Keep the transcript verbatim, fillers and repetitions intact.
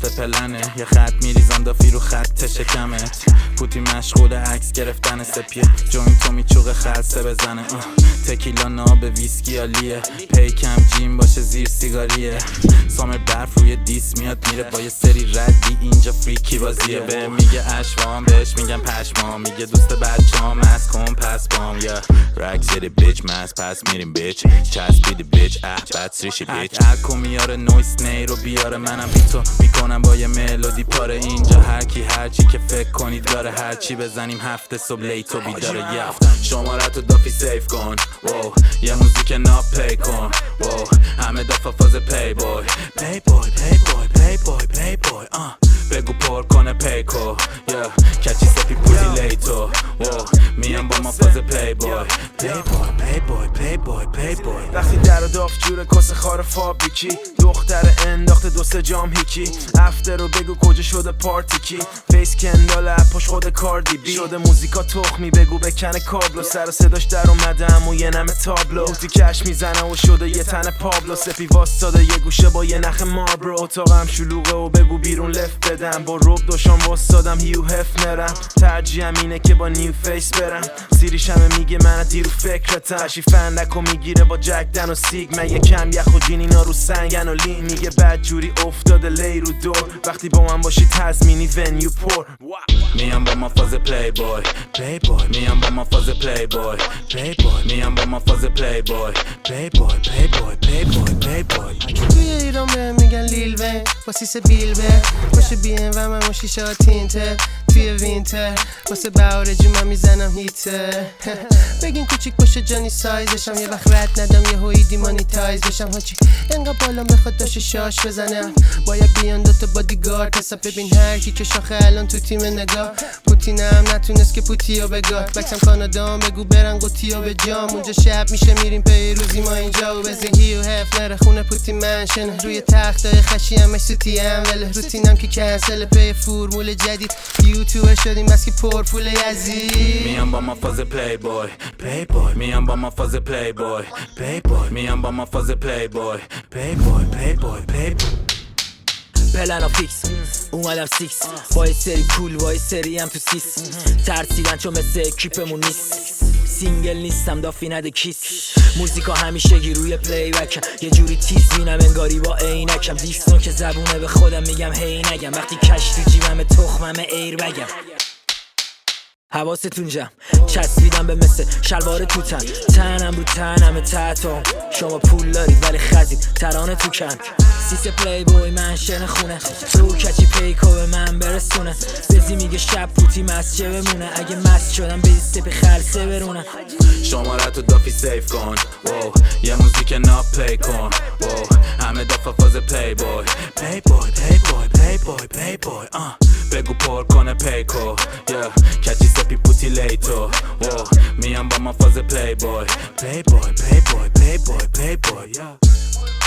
ماستر پلنه، یه خط میریزم دافی رو خط شکمت. پوتی مشغول عکس گرفتن سپیه، جوین تو میچوق خلصه بزنه. تکیلا ناب ویسکی عالیه، پیکم جیم باشه زیر سیگاریه. سامر برف روی دیس میاد میره با یه سری ردی، اینجا فریکی بازیه. به میگه اشوام بهش میگم پشمام، میگه دوست بچه‌ام از کن پس بام. یا رک زیده بیچ مز پس میریم بیچ، چسبیدی بیچ اه بد سریشی بیچ. اکو میاره نویس نی رو بیاره، منم بی تو میکنم با یه ملودی پاره. اینجا هر کی هر چی که فکر کنید داره، هر چی بزنیم هفته صبح لیتو بیداره. یفت شمارتو دافی سیف کن، واو یه موزیک ناب پی کن، واو همه دافا فاز پی بوی پی بوی پی بوی پی بوی پی بوی. آه بگو پر کنه پیکو، یا کچی سپی پوتی لیتو. واو میام با ما فاز پی بوی پی بوی پی بوی پی بوی پی بوی. وقتی در و داف جور کس خار فابریکی، دختر انداخته دو سه جام هیکی. افته رو بگو کجا شده پارتی کی، فیس کندال اپاش خود کاردی بی. شده موزیکا تخمی بگو بکنه کابلو، سر و صداش در اومده امو یه نمه تابلو. بوتی کش میزنه و شده یه تن پابلو، سپی واسطاده یه گوشه با یه نخ ماربرو. اتاقم شلوغه و بگو بیرون لفت بدم، با روب دوشام واسطادم هیو هف نرم. ترجیحم اینه که با نیو فیس برم، سیریش همه میگه من دیرو فکرتم. هشی فندکو میگیره با جک دن و سیگ، من یه کم یخ و جین اینا رو سنگن و لین. میگه بد جوری افتاده لی رو دور، وقتی با من باشی تزمینی ونیو پر. میام با ما فاز پلی بوی پلی بوی، میام با ما فاز پلی بوی پلی بوی، میام با ما فاز پلی بوی پلی بوی پلی بوی پلی بوی پلی بوی. توی ایران بهم میگن لیل وین با سیس بیل به باشه بی ام و من مشیشا تینتر. توی وینتر واسه بهار جو من میزنم هیتر. بگین کوچیک باشه جانی سایزشم، یه وقت رد ندم یه هوی دیمانیتایز بشم. هاچی انقدر بالا بخواد داشته شاش بزنم، باید بیان دوتا بادیگارد حساب. ببین هر کی که شاخه الان تو تیم نگاه، پوتینم نتونست که پوتیو بگاه. بکسم کانادام بگو برن قوتیو به جام، اونجا شب میشه میریم پی روزی ما اینجا. و بزه هیو هف نره خونه پوتی منشن، روی تختای خشی همش سوتی هم وله. روتینم که کنسل پی فرمول جدید، یوتیوب شدیم بس که پر پول یزید. میام با ما فاز پلی بوی پلی بوی، میام با ما فاز پلی بوی پلی بوی، میام با ما فاز پلی بوی پلی بوی پلی بوی پلی بوی. پلن فیکس اومدم سیکس با یه سری کول با یه سری هم تو سیس. ترسیدن چون مثل اکیپمون نیست، سینگل نیستم دافی نده کیس. موزیکا همیشه گی روی پلی بکم، یه جوری تیز بینم انگاری با عینکم. دیستون که زبونه به خودم میگم هی نگم، وقتی کش تو جیبم تخمم ایر بگم. حواستون جمع چسبیدم به مثل شلوار توتن، تنم رو تنم تحتم. شما پول دارید ولی خزید ترانه تو کن. سیس پلی بوی منشن خونه، تو کچی پیکو به من برسونه. بزی میگه شب پوتی مسجه بمونه، اگه مست شدم بزی سپی خلصه برونه. شمارتو دافی سیف کن، واو یه موزیک ناب پلی کن، واو همه دافا فاز پلی بوی پلی بوی پلی بوی پلی بوی پلی بوی. آه بگو پر کنه پیکو، یا کچی سپی پوتی لیتو. واو میام با ما فاز پلی بوی پلی بوی پلی بوی پلی بوی پلی بوی.